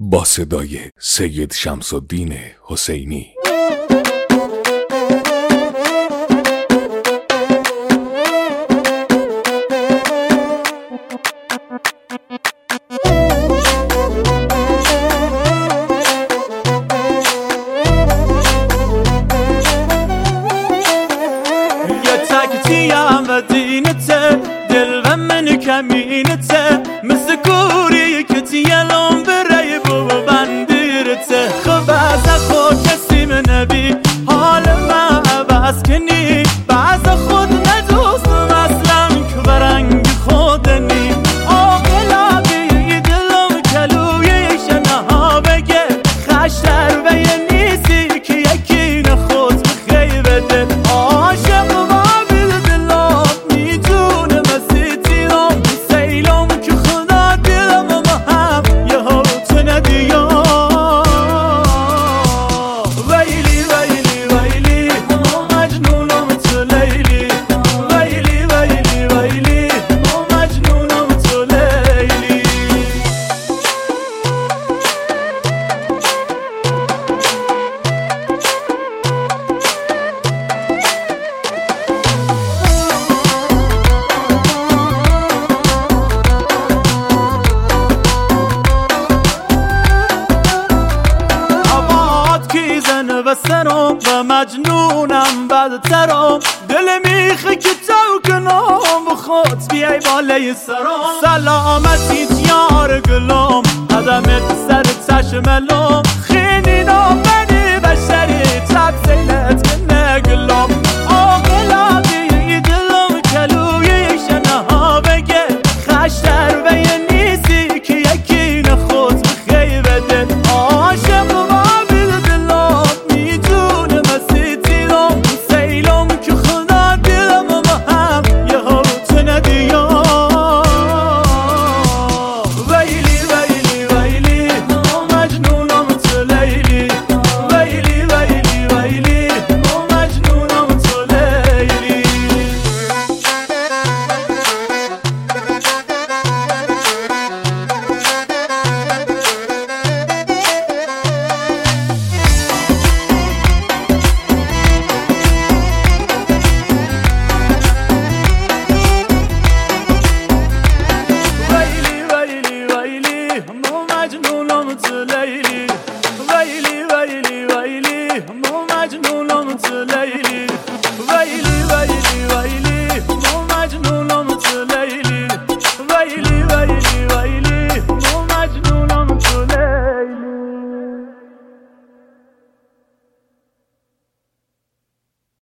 با صدای سید شمس‌الدین حسینی. مدينته دل من كمينته مسكوري كتيالون بريب وبنديرته خباز خود كسي من نبي حال ما بسكني بعض خود ندوستم اصلا كبرنگ خودني آقلابي دلم کلوی شنها بگه خشتر بینیسی که یکی نخود خیبه دل عاشق بسرم و مجنونم بدترم دل میخه که تو کنم و خود بیای بالای سرم سلامتی یار گلم قدمت سر چشملم خیلی نامنی بشری تب زیلت کنه گلم آقلابی دلم کلوی شنها بگه خشتر بینیسی که یکی نخود خیبه دل عاشق ويلي ويلي ويلي مو مجنون